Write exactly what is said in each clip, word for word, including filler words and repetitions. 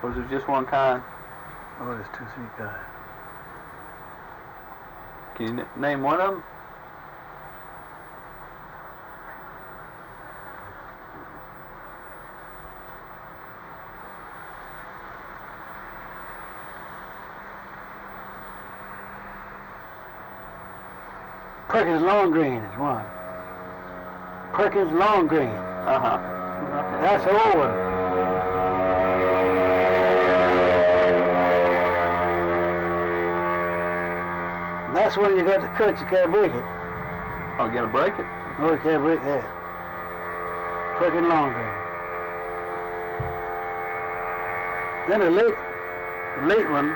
Or is it just one kind? Oh, there's two, three kinds. Can you n name one of them? Perkins Long Green is one. Perkins Long Green. Uh-huh. That's the old one. That's when you got the cut, you can't break it. Oh, you gotta break it? No, you can't break that. Perkins Long Green. Then the late, the late one.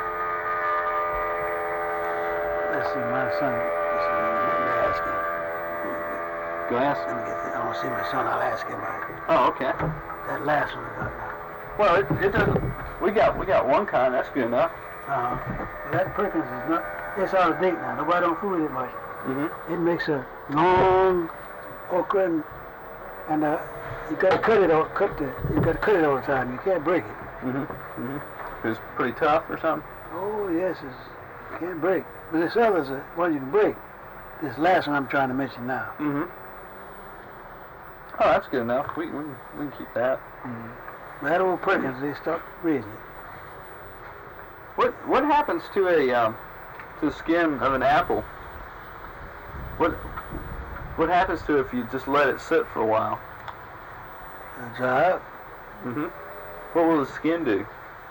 Let's see, my son. Let me ask him. Go ask Let him. me get this. I want to see my son. I'll ask him about it. Oh, okay. That last one I got now. Well, it, it doesn't. We got we got one kind. That's good enough. Uh, that Perkins is not. It's out of date now. Nobody don't fool it much. Mm-hmm. It makes a long okra, and, and uh, you got to cut it all. Cut the. You got to cut it all the time. You can't break it. Mm-hmm. Mm-hmm. It's pretty tough or something. Oh yes, it's, you can't break. But this other's a one you can break. This last one I'm trying to mention now. Mm-hmm. Oh, that's good enough. We we, can- we can keep that. Mm-hmm. That old Perkins, they start raising it. What what happens to a um, to the skin of an apple? What what happens to it if you just let it sit for a while? It'll dry up. Mm-hmm. What will the skin do?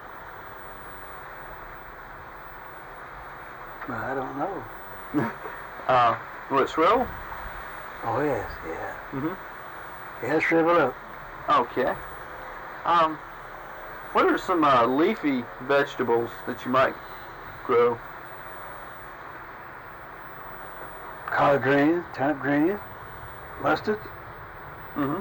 Well, I don't know. Uh, will it shrivel? Oh yes, yeah. Mm-hmm. Yeah, shrivel up. Okay. Um, what are some uh, leafy vegetables that you might grow? Collard greens, turnip greens, mustard, Mm-hmm.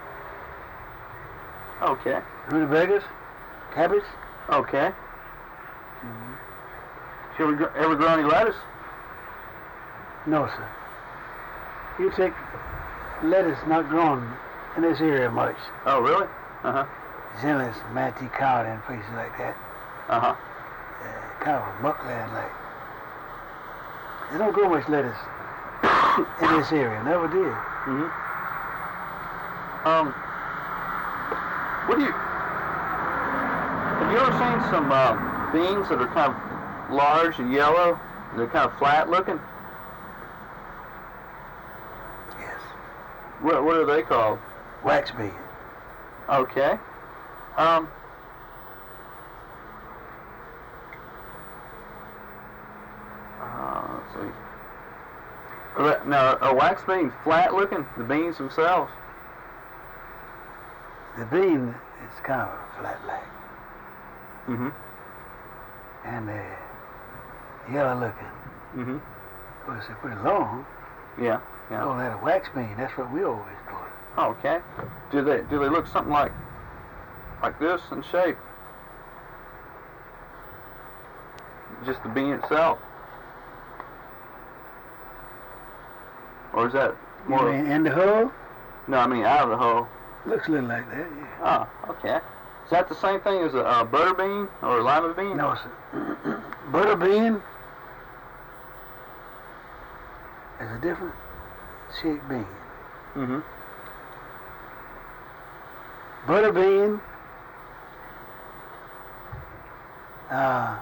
Okay. rutabagas, cabbage. Okay. Mm-hmm. You ever, gr- ever grow any lettuce? No, sir. You take lettuce not grown in this area much. Oh, really? Uh-huh. Generally, it's Manatee County and places like that. Uh-huh. Uh, kind of a muckland like. They don't grow much lettuce in this area. Never did. Mm-hmm. Um, what do you... Have you ever seen some uh, beans that are kind of large and yellow? They're kind of flat looking? Yes. What, what are they called? Wax bean. Okay. Um, uh, let's see. Are that- Now, are wax beans flat looking? The beans themselves? The bean is kind of a flat leg. Mm-hmm. And uh, yellow looking. Mm-hmm. Well, it's pretty long. Yeah. We Yeah. call that a wax bean. That's what we always call it. Okay. Do they do they look something like like this in shape? Just the bean itself, or is that You more? mean in the hull? No, I mean out of the hull. Looks a little like that, yeah. Oh, okay. Is that the same thing as a uh, butter bean or a lima bean? No, sir. Butter bean is a different shaped bean. Mm-hmm. Butter bean, uh,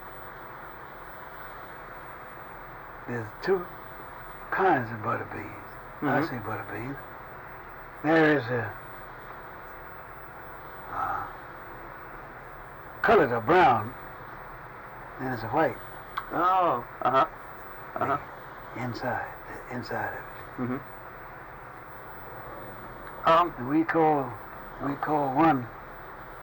there's two kinds of butter beans. I Mhm. say butter beans. There is a uh, colored or brown, and there's a white Oh. Uh huh. Uh huh. inside, the inside of it. Mm-hmm. Um. And we call we call one